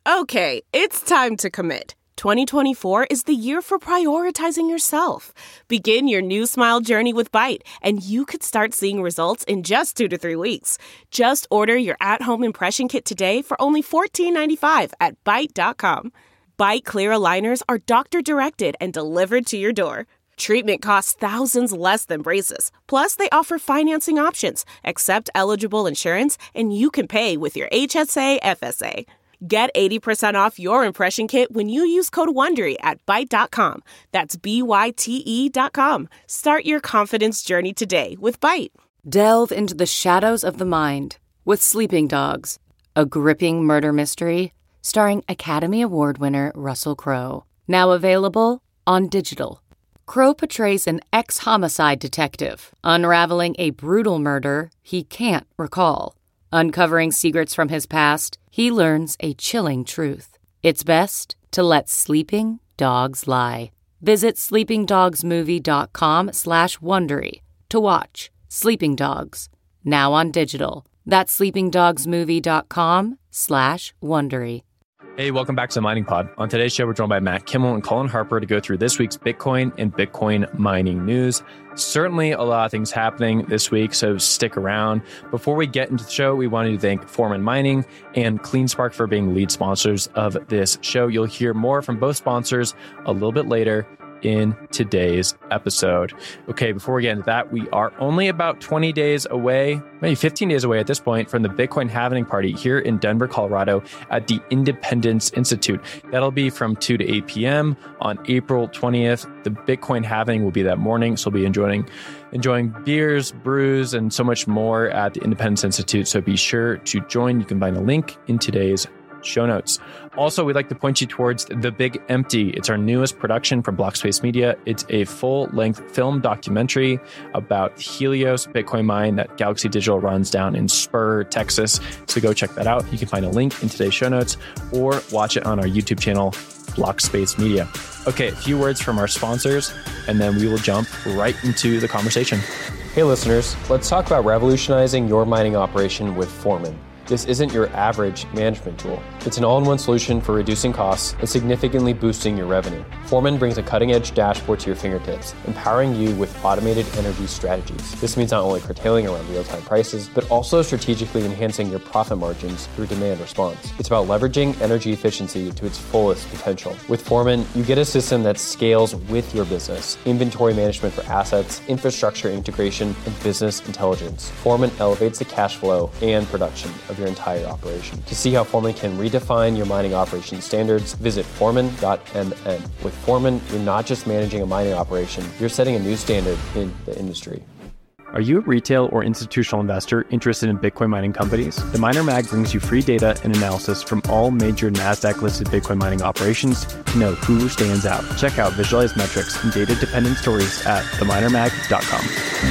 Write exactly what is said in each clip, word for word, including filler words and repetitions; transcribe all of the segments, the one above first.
Okay, it's time to commit. twenty twenty-four is the year for prioritizing yourself. Begin your new smile journey with Byte, and you could start seeing results in just two to three weeks. Just order your at-home impression kit today for only fourteen ninety-five at byte dot com. Byte clear aligners are doctor-directed and delivered to your door. Treatment costs thousands less than braces. Plus, they offer financing options, accept eligible insurance, and you can pay with your H S A F S A. Get eighty percent off your impression kit when you use code WONDERY at byte dot com. That's B Y T E dot com. Start your confidence journey today with Byte. Delve into the shadows of the mind with Sleeping Dogs, a gripping murder mystery starring Academy Award winner Russell Crowe. Now available on digital. Crowe portrays an ex-homicide detective unraveling a brutal murder he can't recall. Uncovering secrets from his past, he learns a chilling truth. It's best to let sleeping dogs lie. Visit sleepingdogsmovie.com slash Wondery to watch Sleeping Dogs, now on digital. That's sleepingdogsmovie.com slash Wondery. Hey, welcome back to the Mining Pod. On today's show, we're joined by Matt Kimmel and Colin Harper to go through this week's Bitcoin and Bitcoin mining news. Certainly a lot of things happening this week, so stick around. Before we get into the show, we wanted to thank Foreman Mining and CleanSpark for being lead sponsors of this show. You'll hear more from both sponsors a little bit later in today's episode. Okay, before we get into that, we are only about twenty days away, maybe fifteen days away at this point, from the Bitcoin halving party here in Denver, Colorado at the Independence Institute. That'll be from two to eight p.m. on April twentieth. The Bitcoin halving will be that morning, so we'll be enjoying enjoying beers, brews, and so much more at the Independence Institute. So be sure to join. You can find a link in today's show notes. Also, we'd like to point you towards The Big Empty. It's our newest production from Blockspace Media. It's a full-length film documentary about Helios Bitcoin mine that Galaxy Digital runs down in Spur, Texas. So go check that out. You can find a link in today's show notes or watch it on our YouTube channel, Blockspace Media. Okay, a few words from our sponsors, and then we will jump right into the conversation. Hey listeners, let's talk about revolutionizing your mining operation with Foreman. This isn't your average management tool. It's an all-in-one solution for reducing costs and significantly boosting your revenue. Foreman brings a cutting-edge dashboard to your fingertips, empowering you with automated energy strategies. This means not only curtailing around real-time prices, but also strategically enhancing your profit margins through demand response. It's about leveraging energy efficiency to its fullest potential. With Foreman, you get a system that scales with your business, inventory management for assets, infrastructure integration, and business intelligence. Foreman elevates the cash flow and production of your entire operation. To see how Foreman can redefine your mining operation standards, visit foreman dot m n. With Foreman, you're not just managing a mining operation, you're setting a new standard in the industry. Are you a retail or institutional investor interested in Bitcoin mining companies? The Miner Mag brings you free data and analysis from all major NASDAQ-listed Bitcoin mining operations to know who stands out. Check out visualized metrics and data-dependent stories at the miner mag dot com.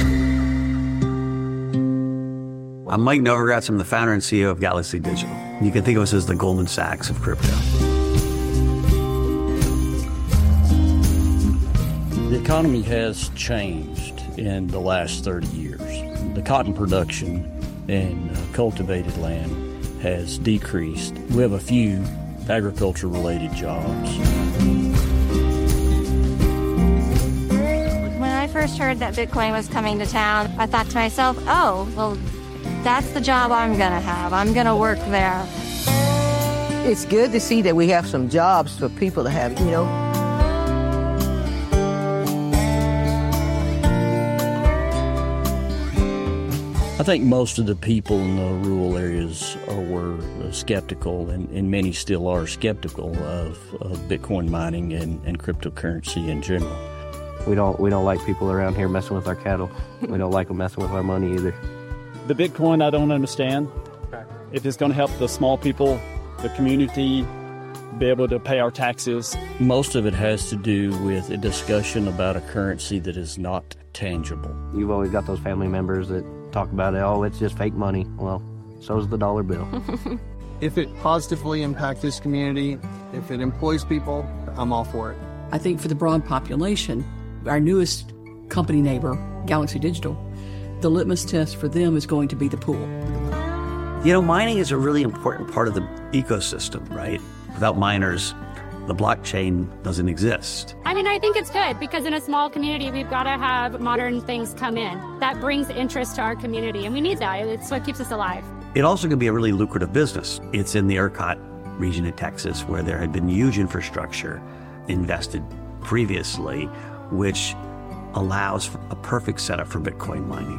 I'm Mike Novogratz. I'm the founder and C E O of Galaxy Digital. You can think of us as the Goldman Sachs of crypto. The economy has changed in the last thirty years. The cotton production in uh, cultivated land has decreased. We have a few agriculture-related jobs. When I first heard that Bitcoin was coming to town, I thought to myself, oh, well, that's the job I'm going to have. I'm going to work there. It's good to see that we have some jobs for people to have, you know. I think most of the people in the rural areas are, were skeptical, and, and many still are skeptical of, of Bitcoin mining and, and cryptocurrency in general. We don't we don't like people around here messing with our cattle. We don't like them messing with our money either. The Bitcoin, I don't understand. Okay. If it's going to help the small people, the community, be able to pay our taxes. Most of it has to do with a discussion about a currency that is not tangible. You've always got those family members that talk about it, oh, it's just fake money. Well, so is the dollar bill. If it positively impacts this community, if it employs people, I'm all for it. I think for the broad population, our newest company neighbor, Galaxy Digital, the litmus test for them is going to be the pool. You know, mining is a really important part of the ecosystem, right? Without miners, the blockchain doesn't exist. I mean, I think it's good because in a small community, we've got to have modern things come in. That brings interest to our community, and we need that. It's what keeps us alive. It also can be a really lucrative business. It's in the ERCOT region of Texas where there had been huge infrastructure invested previously, which allows for a perfect setup for Bitcoin mining.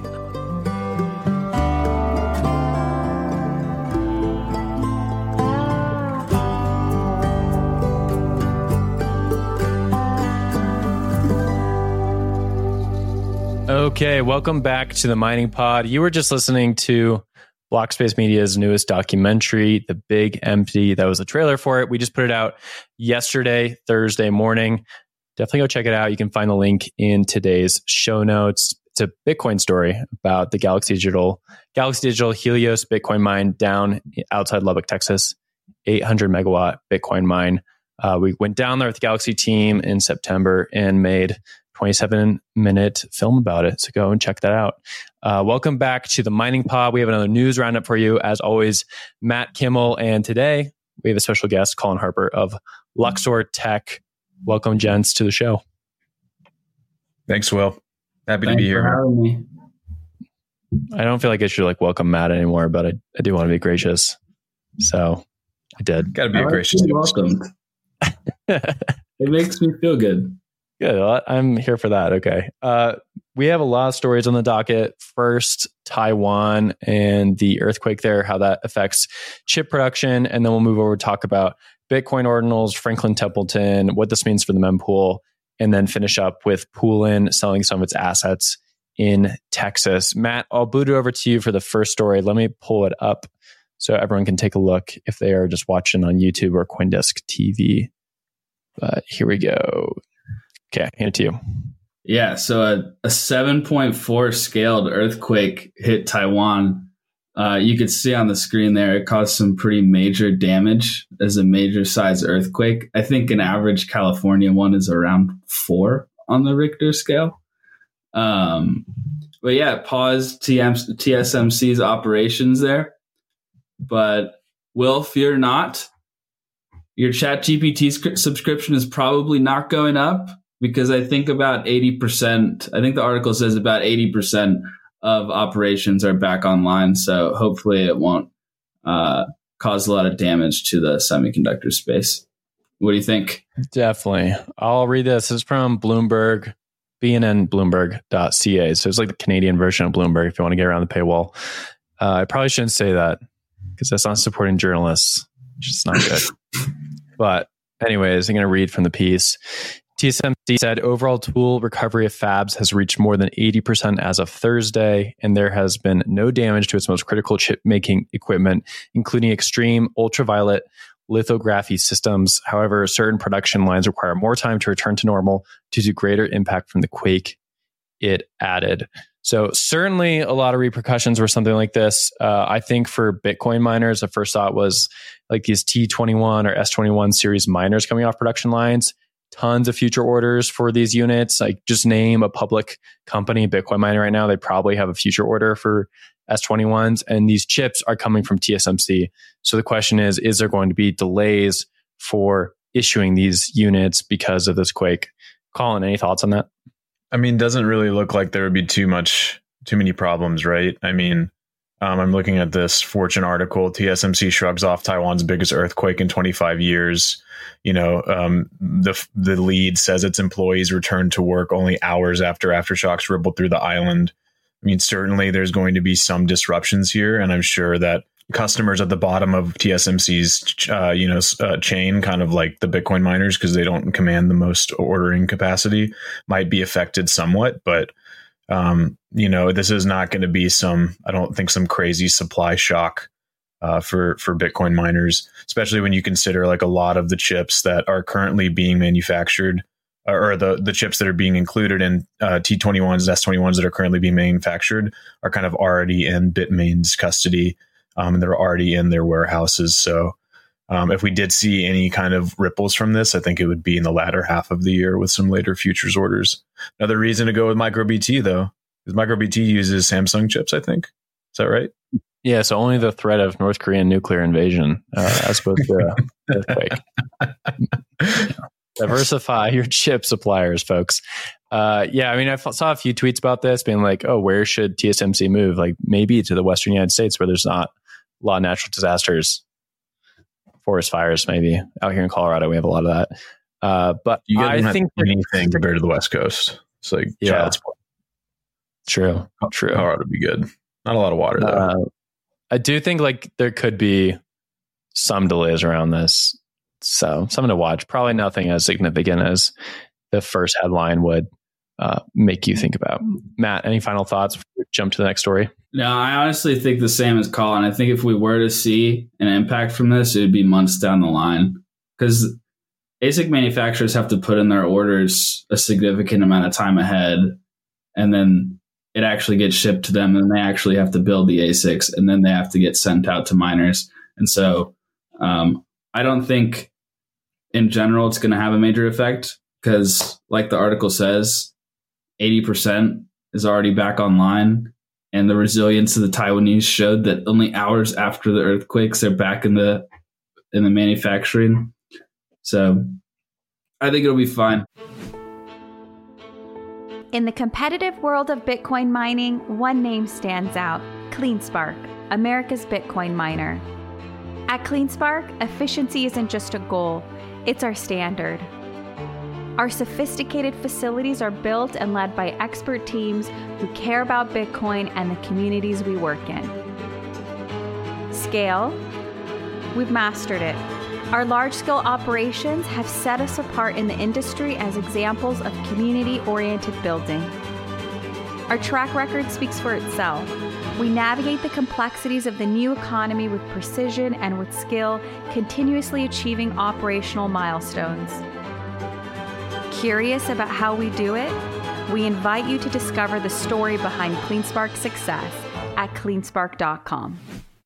Okay, welcome back to the Mining Pod. You were just listening to Blockspace Media's newest documentary, The Big Empty. That was the trailer for it. We just put it out yesterday, Thursday morning. Definitely go check it out. You can find the link in today's show notes. It's a Bitcoin story about the Galaxy Digital, Galaxy Digital Helios Bitcoin mine down outside Lubbock, Texas, eight hundred megawatt Bitcoin mine. Uh, we went down there with the Galaxy team in September and made twenty-seven minute film about it. So go and check that out. Uh, welcome back to the Mining Pod. We have another news roundup for you. As always, Matt Kimmel. And today we have a special guest, Colin Harper of Luxor Tech. Welcome, gents, to the show. Thanks, Will. Happy Thanks to be here. For having me. I don't feel like I should like welcome Matt anymore, but I, I do want to be gracious. So I did. Got to be I a gracious. Welcome. It makes me feel good. Good. Well, I'm here for that. Okay. Uh, we have a lot of stories on the docket. First, Taiwan and the earthquake there, how that affects chip production. And then we'll move over to talk about Bitcoin ordinals, Franklin Templeton, what this means for the mempool, and then finish up with Poolin selling some of its assets in Texas. Matt, I'll boot it over to you for the first story. Let me pull it up so everyone can take a look if they are just watching on YouTube or CoinDesk T V. But here we go. Okay, hand it to you. Yeah, so a, a seven point four scaled earthquake hit Taiwan. Uh, you could see on the screen there, it caused some pretty major damage as a major size earthquake. I think an average California one is around four on the Richter scale. Um, but yeah, it paused T M- T S M C's operations there. But Will, fear not. Your ChatGPT sc- subscription is probably not going up. Because I think about eighty percent, I think the article says about eighty percent of operations are back online. So hopefully it won't uh, cause a lot of damage to the semiconductor space. What do you think? Definitely. I'll read this. This is from Bloomberg, B N N Bloomberg dot C A. So it's like the Canadian version of Bloomberg if you want to get around the paywall. Uh, I probably shouldn't say that because that's not supporting journalists, which is not good. But anyways, I'm going to read from the piece. T S M C said overall tool recovery of fabs has reached more than eighty percent as of Thursday, and there has been no damage to its most critical chip making equipment, including extreme ultraviolet lithography systems. However, certain production lines require more time to return to normal due to greater impact from the quake, it added. So certainly a lot of repercussions were something like this. Uh, I think for Bitcoin miners, the first thought was like these T twenty-one or S twenty-one series miners coming off production lines. Tons of future orders for these units. Like just name a public company, Bitcoin miner right now, they probably have a future order for S twenty-ones, and these chips are coming from T S M C. So the question is, is there going to be delays for issuing these units because of this quake? Colin, any thoughts on that? I mean, doesn't really look like there would be too much, too many problems, right? I mean, um, I'm looking at this Fortune article. T S M C shrugs off Taiwan's biggest earthquake in twenty-five years. You know, um, the the lead says its employees returned to work only hours after aftershocks rippled through the island. I mean, certainly there's going to be some disruptions here, and I'm sure that customers at the bottom of T S M C's uh, you know uh, chain, kind of like the Bitcoin miners, because they don't command the most ordering capacity, might be affected somewhat. But um, you know, this is not going to be some, I don't think, some crazy supply shock uh, for for Bitcoin miners, especially when you consider like a lot of the chips that are currently being manufactured, or the, the chips that are being included in uh, T twenty-ones, S twenty-ones that are currently being manufactured are kind of already in Bitmain's custody, um, and they're already in their warehouses. So um, if we did see any kind of ripples from this, I think it would be in the latter half of the year with some later futures orders. Another reason to go with MicroBT, though, is MicroBT uses Samsung chips, I think. Is that right? Yeah, so only the threat of North Korean nuclear invasion uh, as opposed to earthquake. Yeah. Diversify your chip suppliers, folks. Uh, yeah, I mean, I f- saw a few tweets about this being like, oh, where should T S M C move? Like maybe to the Western United States where there's not a lot of natural disasters, forest fires, maybe. Out here in Colorado, we have a lot of that. Uh, but you I don't think have anything compared to the West Coast. It's like yeah, child's play. True, true. Colorado would be good. Not a lot of water though. Uh, I do think like there could be some delays around this. So something to watch. Probably nothing as significant as the first headline would uh, make you think about. Matt, any final thoughts before we jump to the next story? No, I honestly think the same as Colin. I think if we were to see an impact from this, it would be months down the line. Because A S I C manufacturers have to put in their orders a significant amount of time ahead. And then it actually gets shipped to them. And they actually have to build the A S I Cs. And then they have to get sent out to miners. And so um, I don't think in general it's going to have a major effect. Because like the article says, eighty percent is already back online. And the resilience of the Taiwanese showed that only hours after the earthquakes, they're back in the in the manufacturing. So I think it'll be fine. In the competitive world of Bitcoin mining, one name stands out: CleanSpark, America's Bitcoin miner. At CleanSpark, efficiency isn't just a goal, it's our standard. Our sophisticated facilities are built and led by expert teams who care about Bitcoin and the communities we work in. Scale? We've mastered it. Our large-scale operations have set us apart in the industry as examples of community-oriented building. Our track record speaks for itself. We navigate the complexities of the new economy with precision and with skill, continuously achieving operational milestones. Curious about how we do it? We invite you to discover the story behind CleanSpark's success at cleanspark dot com.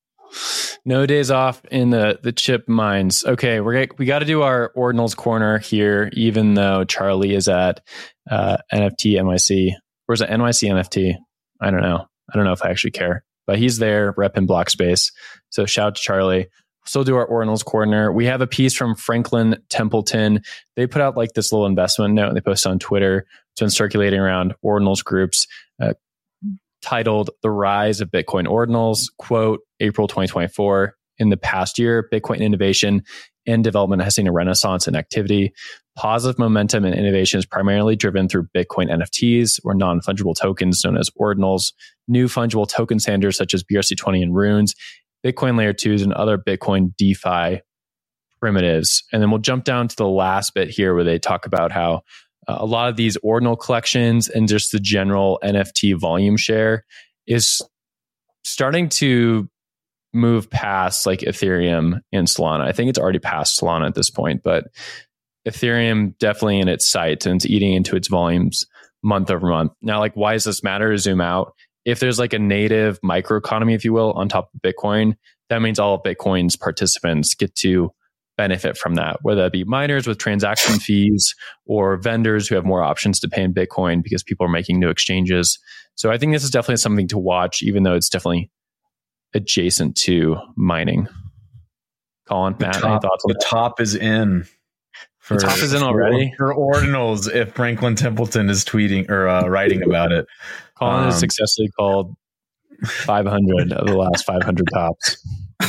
No days off in the, the chip mines. Okay, we're we got to do our Ordinals corner here, even though Charlie is at uh, N F T N Y C. Or is it N Y C N F T? I don't know. I don't know if I actually care. But he's there repping Blockspace. So shout out to Charlie. Still do our Ordinals corner. We have a piece from Franklin Templeton. They put out like this little investment note. They posted on Twitter. It's been circulating around Ordinals groups uh, titled "The Rise of Bitcoin Ordinals." Quote, April twenty twenty-four. In the past year, Bitcoin innovation and development has seen a renaissance in activity. Positive momentum and innovation is primarily driven through Bitcoin N F Ts, or non-fungible tokens known as Ordinals, new fungible token standards such as B R C twenty and Runes, Bitcoin Layer twos, and other Bitcoin DeFi primitives. And then we'll jump down to the last bit here where they talk about how uh, a lot of these ordinal collections and just the general N F T volume share is starting to move past like Ethereum and Solana. I think it's already past Solana at this point, but Ethereum definitely in its sights and it's eating into its volumes month over month. Now, like, why does this matter? Zoom out. If there's like a native microeconomy, if you will, on top of Bitcoin, that means all of Bitcoin's participants get to benefit from that, whether that be miners with transaction fees or vendors who have more options to pay in Bitcoin because people are making new exchanges. So I think this is definitely something to watch, even though it's definitely adjacent to mining. Colin, Matt, top, any thoughts on the that? top is in. For, the top is in already for Ordinals. If Franklin Templeton is tweeting or uh, writing about it, Colin um, has successfully called five hundred of the last five hundred tops.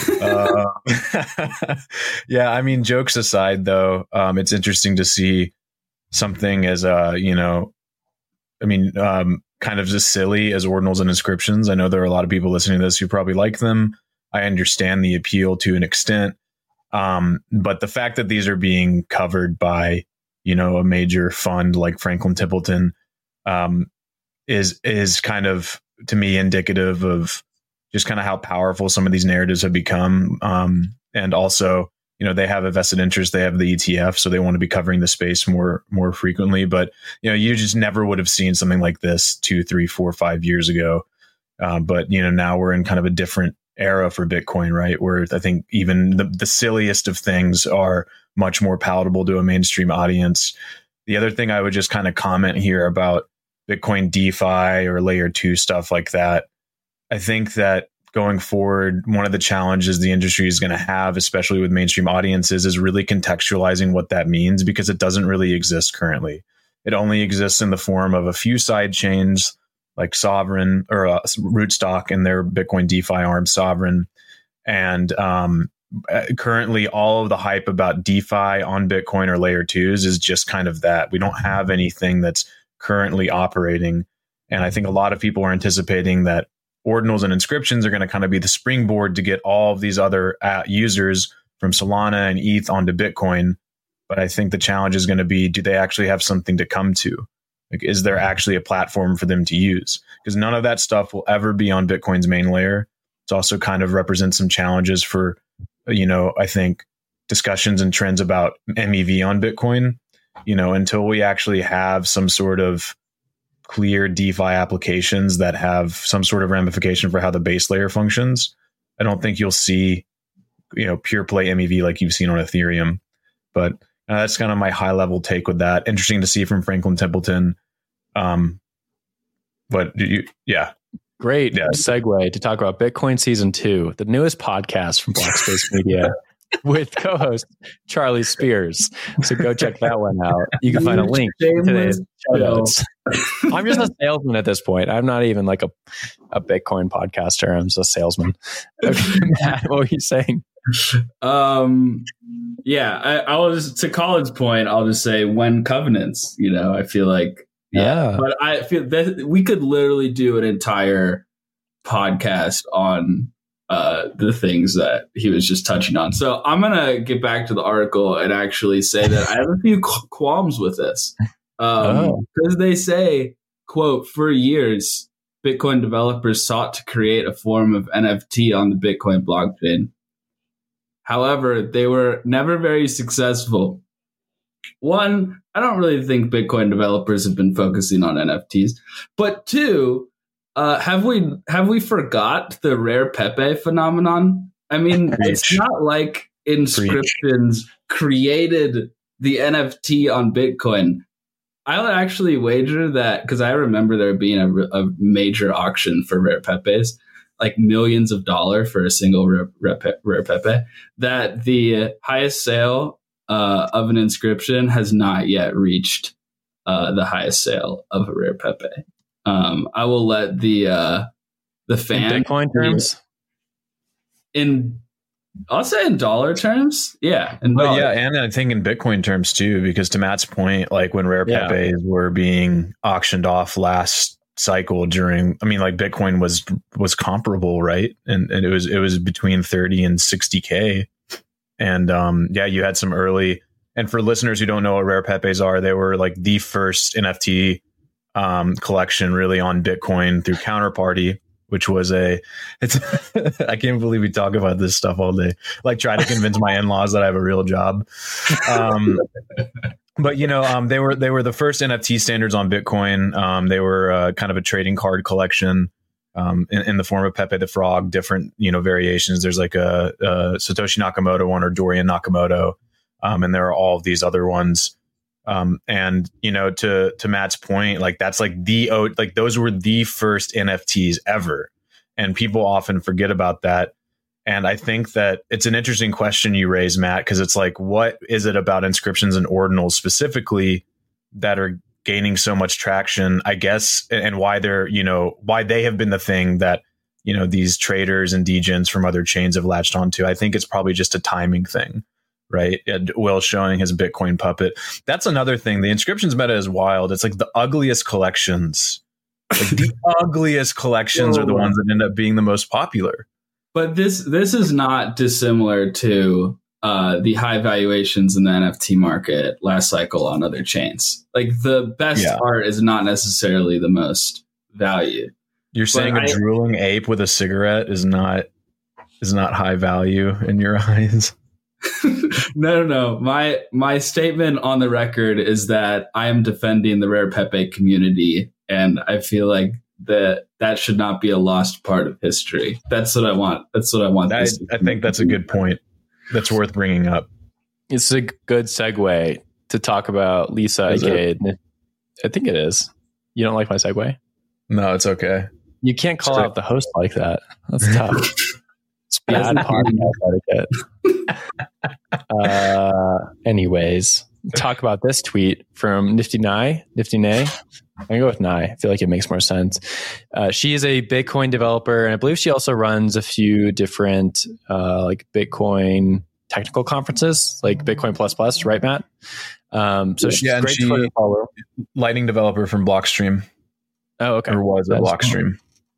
uh, yeah, I mean, jokes aside, though, um, it's interesting to see something as uh, you know, I mean, um, kind of just silly as Ordinals and inscriptions. I know there are a lot of people listening to this who probably like them. I understand the appeal to an extent. Um, but the fact that these are being covered by, you know, a major fund like Franklin Templeton, um, is, is kind of, to me, indicative of just kind of how powerful some of these narratives have become. Um, and also, you know, they have a vested interest. They have the E T F, so they want to be covering the space more, more frequently. But, you know, you just never would have seen something like this two, three, four, five years ago. Uh, but, you know, now we're in kind of a different era for Bitcoin, right? Where I think even the, the silliest of things are much more palatable to a mainstream audience. The other thing I would just kind of comment here about Bitcoin DeFi or layer two stuff like that, I think that going forward, one of the challenges the industry is going to have, especially with mainstream audiences, is really contextualizing what that means, because it doesn't really exist currently. It only exists in the form of a few side chains like Sovereign or uh, Rootstock and their Bitcoin DeFi arm Sovereign. And um, currently all of the hype about DeFi on Bitcoin or layer twos is just kind of that. We don't have anything that's currently operating. And I think a lot of people are anticipating that ordinals and inscriptions are going to kind of be the springboard to get all of these other uh, users from Solana and E T H onto Bitcoin. But I think the challenge is going to be, do they actually have something to come to? Like, is there actually a platform for them to use? Because none of that stuff will ever be on Bitcoin's main layer. It also kind of represents some challenges for, you know, I think discussions and trends about M E V on Bitcoin. You know, until we actually have some sort of clear DeFi applications that have some sort of ramification for how the base layer functions, I don't think you'll see, you know, pure play M E V like you've seen on Ethereum. But uh, that's kind of my high level take with that. Interesting to see from Franklin Templeton. Um, but you, yeah. Great yeah. segue to talk about Bitcoin Season two, the newest podcast from Block Space Media with co-host Charlie Spears. So go check that one out. You can find a link in today's show notes. I'm just a salesman at this point. I'm not even like a, a Bitcoin podcaster. I'm just a salesman. Okay, Matt, what were you saying? Um, yeah, I, I was to Colin's point. I'll just say when covenants. You know, I feel like yeah, yeah. but I feel that we could literally do an entire podcast on uh, the things that he was just touching on. So I'm gonna get back to the article and actually say that I have a few qu- qualms with this because um, oh. they say, "quote For years, Bitcoin developers sought to create a form of N F T on the Bitcoin blockchain. However, they were never very successful. One, I don't really think Bitcoin developers have been focusing on N F Ts. But two, uh, have we have we forgot the Rare Pepe phenomenon? I mean, Preach. It's not like Inscriptions Preach. created the N F T on Bitcoin. I'll actually wager that, because I remember there being a, a major auction for Rare Pepes, like millions of dollars for a single rare, rare, rare Pepe, that the highest sale uh, of an inscription has not yet reached uh, the highest sale of a Rare Pepe. Um, I will let the uh, the fan in Bitcoin terms. In I'll say in dollar terms, yeah, in but dollar. yeah, and I think in Bitcoin terms too, because to Matt's point, like when Rare Yeah. Pepes were being auctioned off last cycle during, I mean, like Bitcoin was was comparable, right? And and it was it was between thirty and sixty K. And um, yeah, you had some early. And for listeners who don't know what Rare Pepes are, they were like the first N F T um, collection really on Bitcoin through Counterparty, which was a, it's, I can't believe we talk about this stuff all day. Like try to convince my in-laws that I have a real job. Um, but you know, um, they were, they were the first N F T standards on Bitcoin. Um, they were uh, kind of a trading card collection um, in, in the form of Pepe the Frog, different, you know, variations. There's like a, a Satoshi Nakamoto one or Dorian Nakamoto. Um, and there are all of these other ones. Um, and, you know, to, to Matt's point, like that's like the, like those were the first N F Ts ever. And people often forget about that. And I think that it's an interesting question you raise, Matt, because it's like, what is it about inscriptions and ordinals specifically that are gaining so much traction, I guess, and why they're, you know, why they have been the thing that, you know, these traders and degens from other chains have latched onto. I think it's probably just a timing thing. Right. And Will showing his Bitcoin puppet. That's another thing. The inscriptions meta is wild. It's like the ugliest collections, like the ugliest collections Whoa. are the ones that end up being the most popular. But this this is not dissimilar to uh, the high valuations in the N F T market last cycle on other chains. Like the best yeah. art is not necessarily the most valued. You're saying but a I, drooling ape with a cigarette is not is not high value in your eyes? no, no, no. My my statement on the record is that I am defending the Rare Pepe community, and I feel like that that should not be a lost part of history. That's what I want. That's what I want. I, I think that's a good point. That's worth bringing up. It's a good segue to talk about Lisa Agade. I think it is. You don't like my segue? No, it's okay. You can't call out the host like that. That's tough. It's bad podcast etiquette. uh, anyways, talk about this tweet from Nifty Nye. Nifty Nay. I'm going to go with Nye. I feel like it makes more sense. Uh, she is a Bitcoin developer, and I believe she also runs a few different uh, like Bitcoin technical conferences, like Bitcoin Plus Plus, right, Matt? Um, so she's yeah, great she, to follow. Lightning developer from Blockstream. Oh, okay. Or was at Blockstream.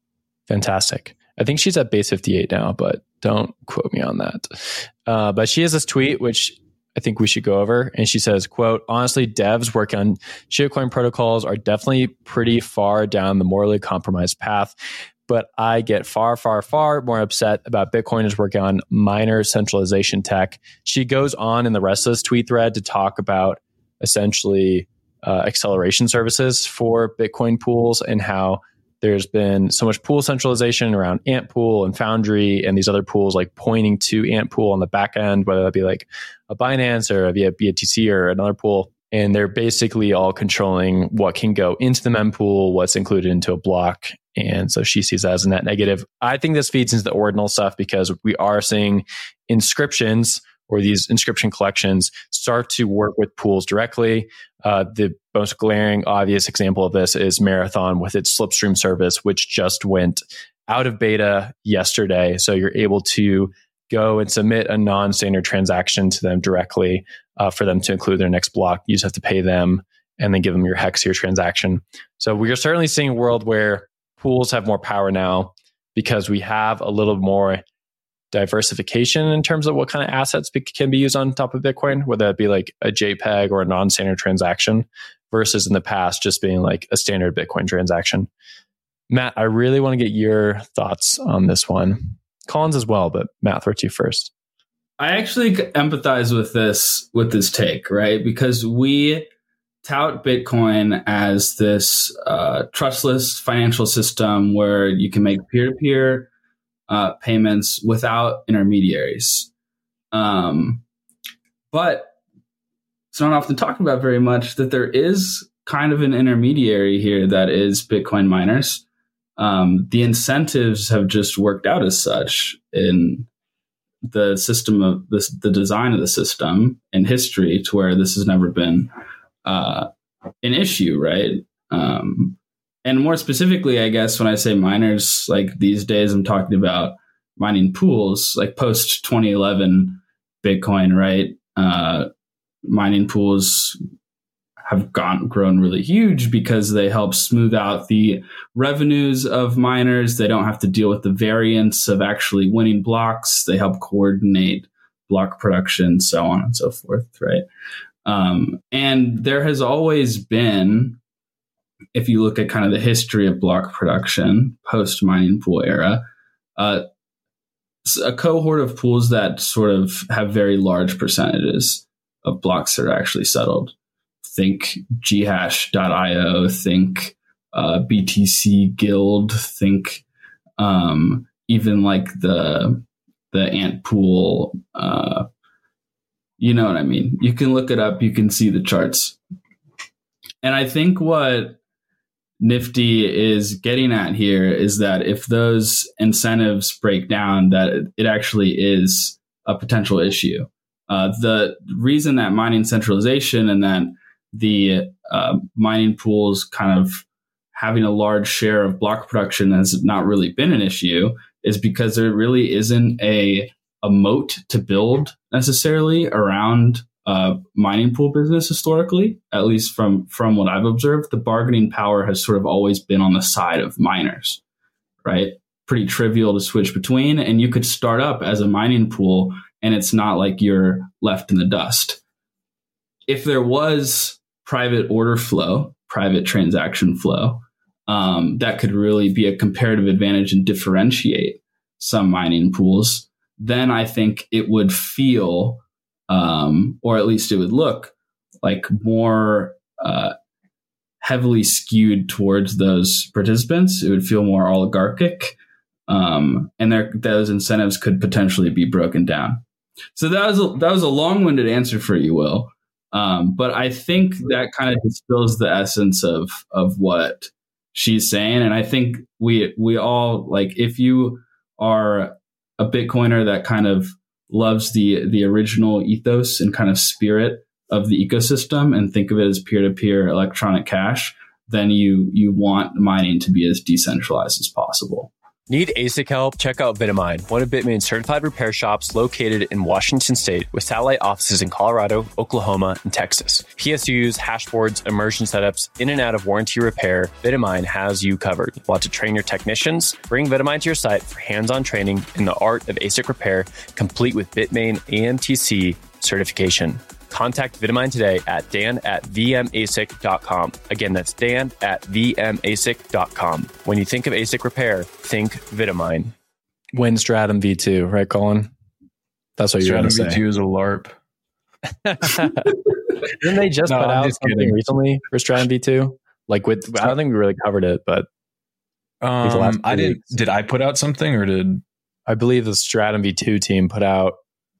Fantastic. I think she's at base fifty-eight now, but don't quote me on that. Uh, but she has this tweet, which I think we should go over. And she says, quote, honestly, devs working on shitcoin protocols are definitely pretty far down the morally compromised path. But I get far, far, far more upset about Bitcoiners working on miner centralization tech. She goes on in the rest of this tweet thread to talk about essentially uh, acceleration services for Bitcoin pools and how there's been so much pool centralization around Antpool and Foundry and these other pools like pointing to Antpool on the back end, whether that be like a Binance or a B T C or another pool. And they're basically all controlling what can go into the mempool, what's included into a block. And so she sees that as a net negative. I think this feeds into the ordinal stuff because we are seeing inscriptions or these inscription collections start to work with pools directly. Uh, the most glaring, obvious example of this is Marathon with its Slipstream service, which just went out of beta yesterday. So you're able to go and submit a non-standard transaction to them directly uh, for them to include their next block. You just have to pay them and then give them your hex, your transaction. So we are certainly seeing a world where pools have more power now because we have a little more diversification in terms of what kind of assets be, can be used on top of Bitcoin, whether that be like a JPEG or a non-standard transaction versus in the past just being like a standard Bitcoin transaction. Matt, I really want to get your thoughts on this one. Collins as well, but Matt, throw to you first. I actually empathize with this with this take, right? Because we tout Bitcoin as this uh, trustless financial system where you can make peer-to-peer uh, payments without intermediaries. Um, but it's not often talked about very much that there is kind of an intermediary here that is Bitcoin miners. Um, the incentives have just worked out as such in the system of this, the design of the system in history to where this has never been uh, an issue, right? Um, and more specifically, I guess when I say miners, like these days, I'm talking about mining pools, like post twenty eleven Bitcoin, right? Uh, mining pools have gone grown really huge because they help smooth out the revenues of miners. They don't have to deal with the variance of actually winning blocks. They help coordinate block production, so on and so forth, right? Um, and there has always been, if you look at kind of the history of block production post mining pool era, uh, a cohort of pools that sort of have very large percentages of blocks that are actually settled. Think G hash dot io, think uh, B T C Guild, think um, even like the the Ant Pool. Uh, you know what I mean? You can look it up. You can see the charts. And I think what Nifty is getting at here is that if those incentives break down, that it actually is a potential issue. Uh, the reason that mining centralization and that the uh, mining pools kind of having a large share of block production has not really been an issue is because there really isn't a, a moat to build necessarily around uh, mining pool business historically, at least from, from what I've observed. The bargaining power has sort of always been on the side of miners, right? Pretty trivial to switch between, and you could start up as a mining pool and it's not like you're left in the dust. If there was private order flow, private transaction flow, um, that could really be a comparative advantage and differentiate some mining pools, then I think it would feel, um, or at least it would look like more uh, heavily skewed towards those participants. It would feel more oligarchic, um, and there, those incentives could potentially be broken down. So that was a, that was a long-winded answer for you, Will. Um, but I think that kind of distills the essence of of what she's saying. And I think we we all, like, if you are a Bitcoiner that kind of loves the the original ethos and kind of spirit of the ecosystem and think of it as peer-to-peer electronic cash, then you you want mining to be as decentralized as possible. Need A S I C help? Check out Vitamine, one of Bitmain's certified repair shops located in Washington State with satellite offices in Colorado, Oklahoma, and Texas. P S Us, hashboards, immersion setups, in and out of warranty repair, Vitamine has you covered. Want to train your technicians? Bring Vitamine to your site for hands-on training in the art of A S I C repair, complete with Bitmain A M T C certification. Contact Vitamine today at dan at v m a s i c dot com. Again, that's dan at v m a s i c dot com. When you think of A S I C repair, think Vitamine. When Stratum V two, right, Colin? That's what you're going to say. Stratum V two is a LARP. Didn't they just no, put I'm out just something kidding. recently for Stratum V two? Like with, I don't think we really covered it, but um, I did. Weeks. Did I put out something, or did I believe the Stratum V two team put out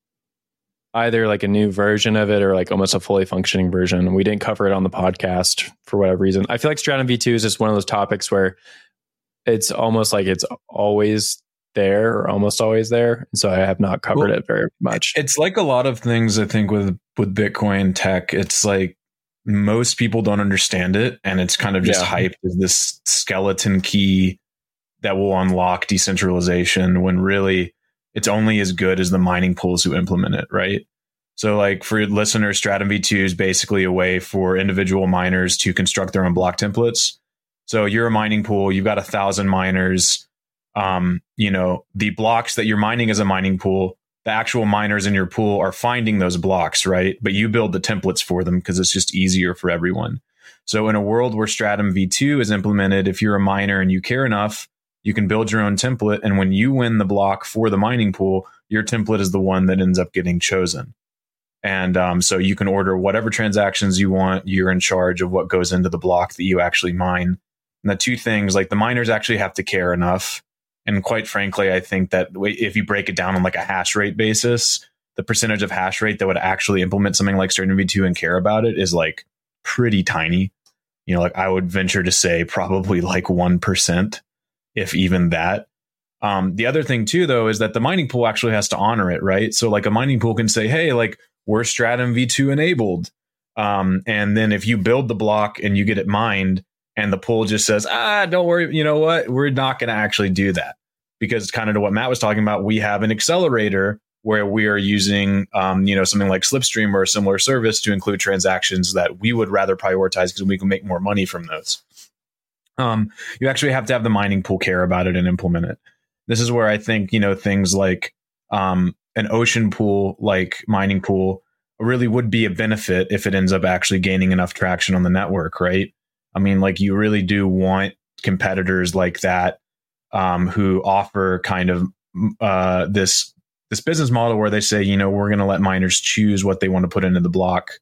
either like a new version of it or like almost a fully functioning version? We didn't cover it on the podcast for whatever reason. I feel like Stratum V two is just one of those topics where it's almost like it's always there or almost always there. And so I have not covered well, it very much. It's like a lot of things, I think, with, with Bitcoin tech. It's like most people don't understand it. And it's kind of just yeah. hyped as this skeleton key that will unlock decentralization, when really it's only as good as the mining pools who implement it, right? So like for listeners, Stratum V two is basically a way for individual miners to construct their own block templates. So you're a mining pool, you've got a thousand miners. Um, you know, the blocks that you're mining as a mining pool, the actual miners in your pool are finding those blocks, right? But you build the templates for them because it's just easier for everyone. So in a world where Stratum V two is implemented, if you're a miner and you care enough, you can build your own template. And when you win the block for the mining pool, your template is the one that ends up getting chosen. And um, so you can order whatever transactions you want. You're in charge of what goes into the block that you actually mine. And the two things, like the miners actually have to care enough. And quite frankly, I think that if you break it down on like a hash rate basis, the percentage of hash rate that would actually implement something like Stratum V two and care about it is like pretty tiny. You know, like I would venture to say probably like one percent. If even that. Um, the other thing too, though, is that the mining pool actually has to honor it, right? So like a mining pool can say, hey, like we're Stratum V two enabled. Um, and then if you build the block and you get it mined and the pool just says, ah, don't worry, you know what? We're not going to actually do that, because kind of to what Matt was talking about, we have an accelerator where we are using, um, you know, something like Slipstream or a similar service to include transactions that we would rather prioritize because we can make more money from those. Um, you actually have to have the mining pool care about it and implement it. This is where I think, you know, things like um, an ocean pool, like mining pool, really would be a benefit if it ends up actually gaining enough traction on the network, right? I mean, like you really do want competitors like that um, who offer kind of uh, this this business model where they say, you know, we're going to let miners choose what they want to put into the block.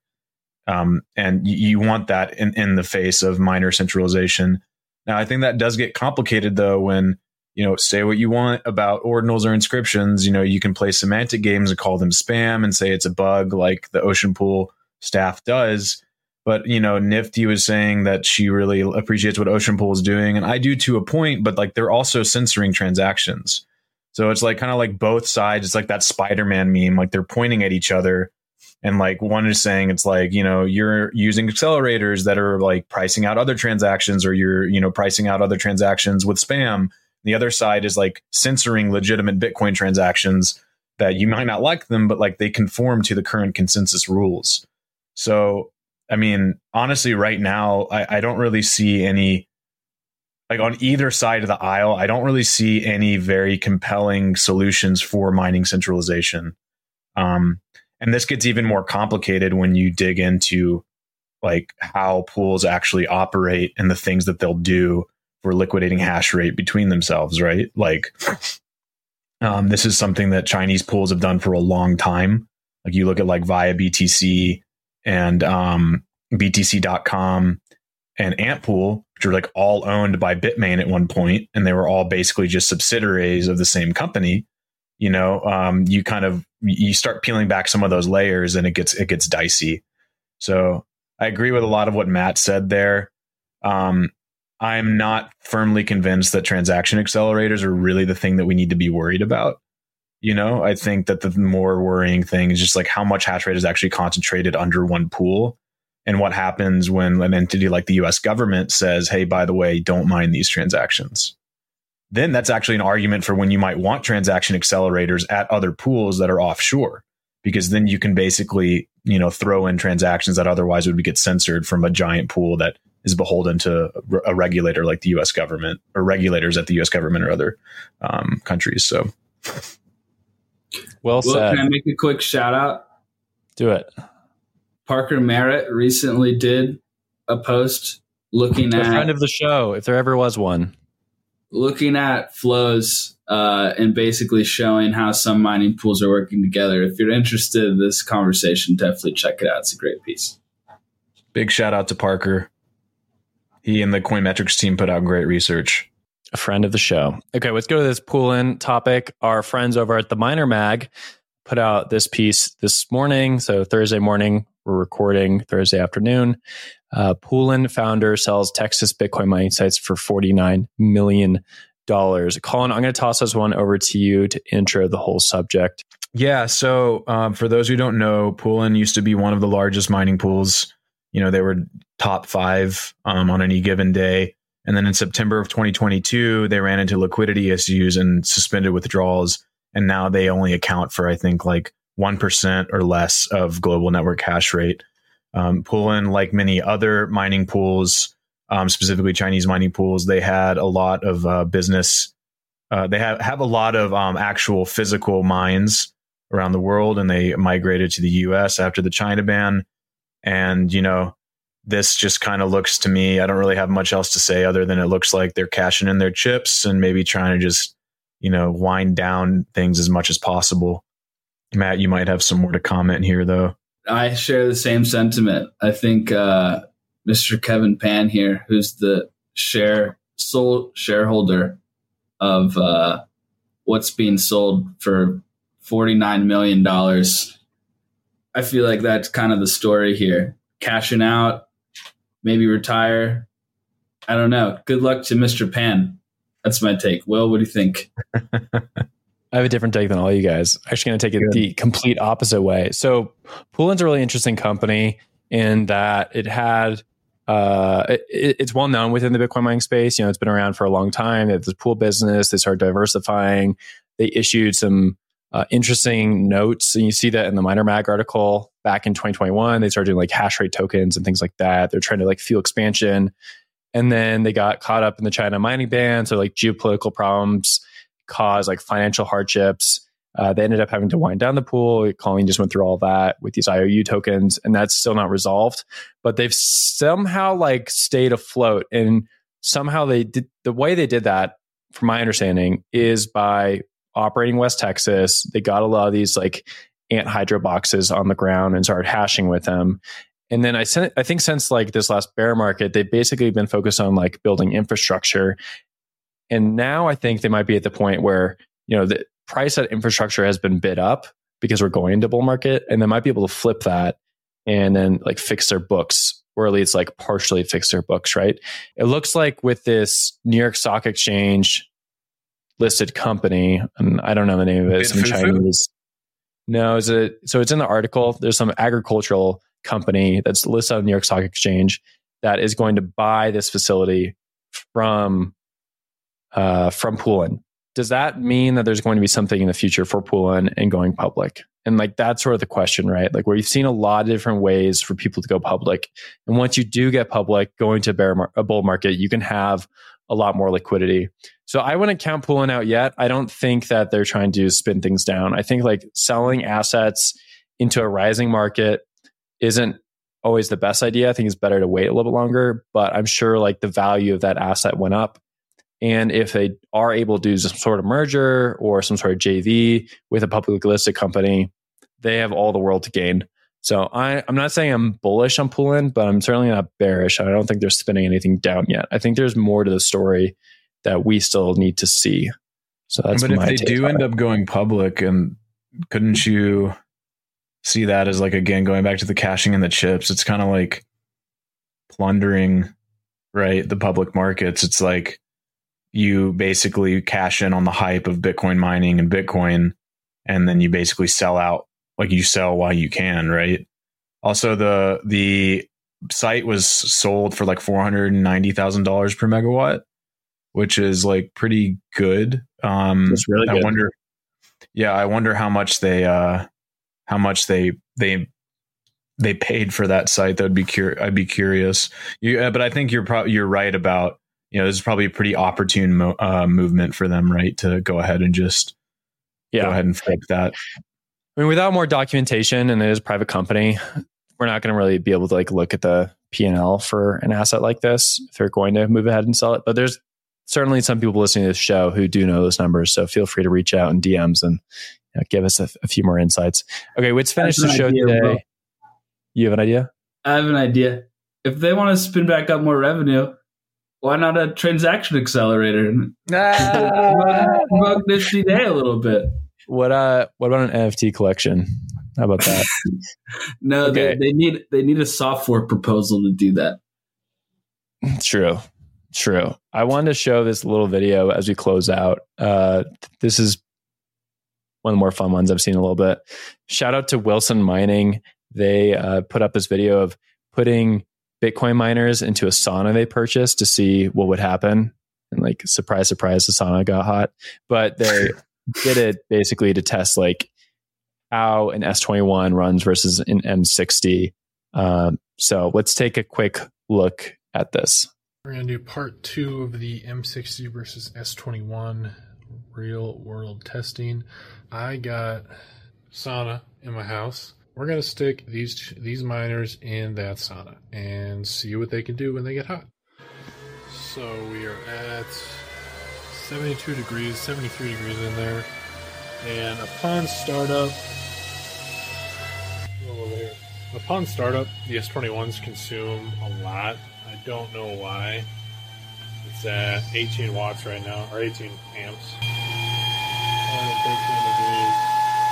Um, and you, you want that in, in the face of miner centralization. Now, I think that does get complicated, though, when, you know, say what you want about ordinals or inscriptions. You know, you can play semantic games and call them spam and say it's a bug like the Ocean Pool staff does. But, you know, Nifty was saying that she really appreciates what Ocean Pool is doing. And I do to a point, but like they're also censoring transactions. So it's like kind of like both sides. It's like that Spider-Man meme, like they're pointing at each other. And like one is saying it's like, you know, you're using accelerators that are like pricing out other transactions, or you're, you know, pricing out other transactions with spam. The other side is like censoring legitimate Bitcoin transactions that you might not like them, but like they conform to the current consensus rules. So, I mean, honestly, right now, I, I don't really see any, like on either side of the aisle, I don't really see any very compelling solutions for mining centralization. Um, And this gets even more complicated when you dig into like how pools actually operate and the things that they'll do for liquidating hash rate between themselves, right? Like um, this is something that Chinese pools have done for a long time. Like you look at like Via B T C and um, B T C dot com and Antpool, which are like all owned by Bitmain at one point, and they were all basically just subsidiaries of the same company. You know, um, you kind of you start peeling back some of those layers, and it gets it gets dicey. So I agree with a lot of what Matt said there. Um, I'm not firmly convinced that transaction accelerators are really the thing that we need to be worried about. You know, I think that the more worrying thing is just like how much hash rate is actually concentrated under one pool, and what happens when an entity like the U S government says, hey, by the way, don't mine these transactions. Then that's actually an argument for when you might want transaction accelerators at other pools that are offshore, because then you can basically, you know, throw in transactions that otherwise would get censored from a giant pool that is beholden to a regulator like the U S government, or regulators at the U S government or other um, countries. So. Well, well said. Can I make a quick shout out? Do it. Parker Merritt recently did a post looking a at... A friend of the show, if there ever was one. Looking at flows uh, and basically showing how some mining pools are working together. If you're interested in this conversation, definitely check it out. It's a great piece. Big shout out to Parker. He and the Coinmetrics team put out great research. A friend of the show. Okay, let's go to this pool-in topic. Our friends over at the Miner Mag put out this piece this morning. So Thursday morning, we're recording Thursday afternoon. Uh, Poolin founder sells Texas Bitcoin mining sites for forty-nine million dollars. Colin, I'm going to toss this one over to you to intro the whole subject. Yeah, so um, for those who don't know, Poolin used to be one of the largest mining pools. You know, they were top five um, on any given day. And then in September of twenty twenty-two, they ran into liquidity issues and suspended withdrawals. And now they only account for, I think, like one percent or less of global network hash rate. Um, Poolin, like many other mining pools, um, specifically Chinese mining pools, they had a lot of uh, business. Uh, they have, have a lot of um, actual physical mines around the world, and they migrated to the U S after the China ban. And, you know, this just kind of looks to me, I don't really have much else to say other than it looks like they're cashing in their chips and maybe trying to just, you know, wind down things as much as possible. Matt, you might have some more to comment here, though. I share the same sentiment. I think uh, Mister Kevin Pan here, who's the share sole shareholder of uh, what's being sold for forty-nine million dollars. I feel like that's kind of the story here. Cashing out, maybe retire. I don't know. Good luck to Mister Pan. That's my take. Will, what do you think? I have a different take than all you guys. I'm actually going to take it Good. the complete opposite way. So Poolin's a really interesting company in that it had, uh, it, it's well known within the Bitcoin mining space. You know, it's been around for a long time. They have this pool business. They started diversifying. They issued some uh, interesting notes. And you see that in the Miner Mag article back in twenty twenty-one. They started doing like hash rate tokens and things like that. They're trying to like fuel expansion. And then they got caught up in the China mining ban. So like geopolitical problems caused like financial hardships. Uh, they ended up having to wind down the pool. Colleen just went through all that with these I O U tokens, and that's still not resolved. But they've somehow like stayed afloat, and somehow they did the way they did that, from my understanding, is by operating West Texas. They got a lot of these like ant hydro boxes on the ground and started hashing with them. And then I, sent, I think since like this last bear market, they've basically been focused on like building infrastructure. And now I think they might be at the point where, you know, the price that infrastructure has been bid up because we're going into bull market, and they might be able to flip that and then like fix their books, or at least like partially fix their books, right? It looks like with this New York Stock Exchange listed company, and I don't know the name of it, some Chinese. No, is it? So it's in the article. There's some agricultural company that's listed on the New York Stock Exchange that is going to buy this facility from uh, from Poolin. Does that mean that there's going to be something in the future for Poolin and going public? And like that's sort of the question, right? Like where you've seen a lot of different ways for people to go public, and once you do get public, going to a bear mar- a bull market, you can have a lot more liquidity. So I wouldn't count Poolin out yet. I don't think that they're trying to spin things down. I think like selling assets into a rising market isn't always the best idea. I think it's better to wait a little bit longer, but I'm sure like the value of that asset went up. And if they are able to do some sort of merger or some sort of J V with a publicly listed company, they have all the world to gain. So I, I'm not saying I'm bullish on Poolin, but I'm certainly not bearish. I don't think they're spinning anything down yet. I think there's more to the story that we still need to see. So that's but if they do end up going public, and couldn't you see that as like, again, going back to the cashing in the chips, it's kind of like plundering right? The public markets. It's like you basically cash in on the hype of Bitcoin mining and Bitcoin, and then you basically sell out, like you sell while you can, right? Also, the the site was sold for like four hundred ninety thousand dollars per megawatt, which is like pretty good. Um, That's really good. I wonder, yeah, I wonder how much they, uh, how much they they they paid for that site. That would be cur- I'd be curious. You, uh, but I think you're probably you're right about, you know, this is probably a pretty opportune mo- uh, movement for them, right, to go ahead and just yeah. go ahead and flip that. I mean, without more documentation, and it is a private company, we're not going to really be able to like look at the P and L for an asset like this if they're going to move ahead and sell it. But there's certainly some people listening to this show who do know those numbers. So feel free to reach out in D Ms and, you know, give us a, a few more insights. Okay, let's finish the show idea, today. Bro. You have an idea? I have an idea. If they want to spin back up more revenue, why not a transaction accelerator? Ah. Bug Nifty Day a little bit. What uh? What about an N F T collection? How about that? no, okay. they, they need they need a software proposal to do that. True, true. I wanted to show this little video as we close out. Uh, this is one of the more fun ones I've seen in a little bit. Shout out to Wilson Mining. They uh, put up this video of putting Bitcoin miners into a sauna they purchased to see what would happen. And like, surprise, surprise, the sauna got hot. But they did it basically to test like how an S twenty-one runs versus an M sixty. Um, so let's take a quick look at this. We're going to do part two of the M sixty versus S twenty-one real world testing. I got sauna in my house. We're going to stick these these miners in that sauna and see what they can do when they get hot. So we are at seventy-two degrees, seventy-three degrees in there. And upon startup, upon startup, the S twenty-ones consume a lot. I don't know why. It's at eighteen watts right now, or eighteen amps. one thirteen degrees.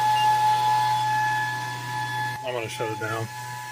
I'm going to shut it down.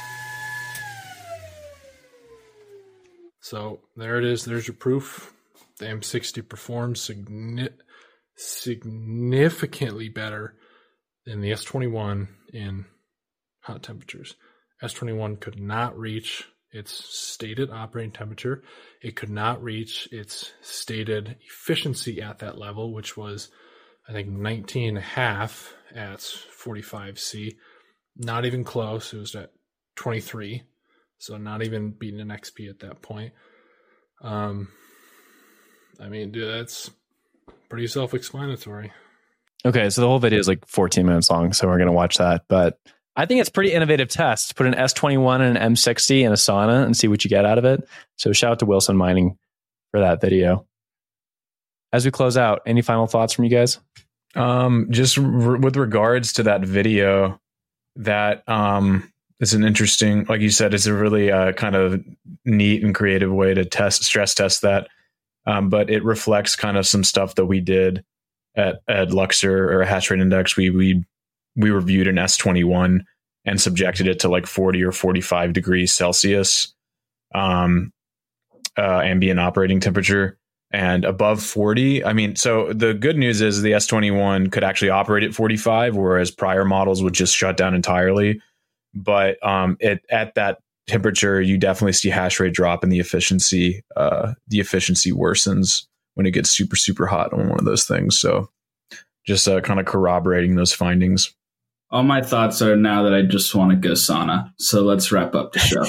So there it is. There's your proof. The M sixty performs signi- significantly better than the S twenty-one in hot temperatures. S twenty-one could not reach its stated operating temperature. It could not reach its stated efficiency at that level, which was, I think, nineteen and a half at forty-five C. Not even close. It was at twenty-three. So not even beating an X P at that point. Um, I mean, dude, that's pretty self-explanatory. Okay, so the whole video is like fourteen minutes long, so we're going to watch that. But I think it's a pretty innovative test. Put an S twenty-one and an M sixty in a sauna and see what you get out of it. So shout out to Wilson Mining for that video. As we close out, any final thoughts from you guys? Um, just r- with regards to that video, that um, is an interesting, like you said, it's a really uh, kind of neat and creative way to test, stress test that. Um, but it reflects kind of some stuff that we did at, at Luxor or Hash Rate Index. We, we, we reviewed an S twenty-one and subjected it to like forty or forty-five degrees Celsius, um, uh, ambient operating temperature. And above forty, I mean, so the good news is the S twenty-one could actually operate at forty-five, whereas prior models would just shut down entirely. But um, it, at that temperature, you definitely see hash rate drop, and the efficiency, uh, the efficiency worsens when it gets super, super hot on one of those things. So just uh, kind of corroborating those findings. All my thoughts are now that I just want to go sauna. So let's wrap up the show.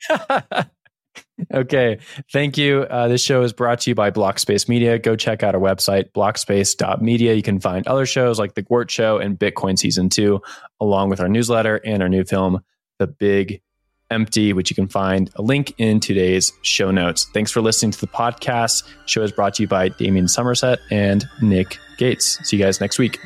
Okay. Thank you. Uh, this show is brought to you by Blockspace Media. Go check out our website, blockspace dot media. You can find other shows like The Gwert Show and Bitcoin Season two, along with our newsletter and our new film, The Big Empty, which you can find a link in today's show notes. Thanks for listening to the podcast. The show is brought to you by Damian Somerset and Nick Gates. See you guys next week.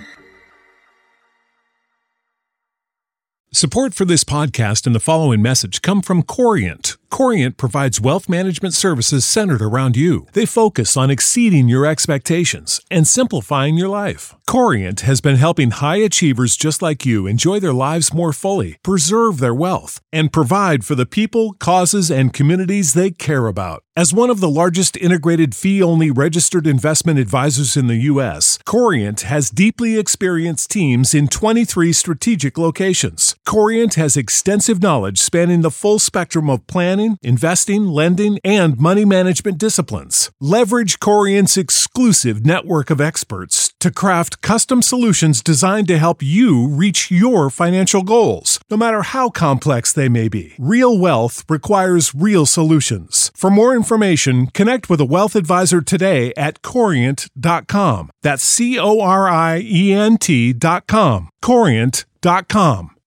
Support for this podcast and the following message come from Corient. Corient provides wealth management services centered around you. They focus on exceeding your expectations and simplifying your life. Corient has been helping high achievers just like you enjoy their lives more fully, preserve their wealth, and provide for the people, causes, and communities they care about. As one of the largest integrated fee-only registered investment advisors in the U S, Corient has deeply experienced teams in twenty-three strategic locations. Corient has extensive knowledge spanning the full spectrum of planning, investing, lending, and money management disciplines. Leverage Corient's exclusive network of experts to craft custom solutions designed to help you reach your financial goals, no matter how complex they may be. Real wealth requires real solutions. For more information, connect with a wealth advisor today at corient dot com. That's C O R I E N T dot com. corient dot com.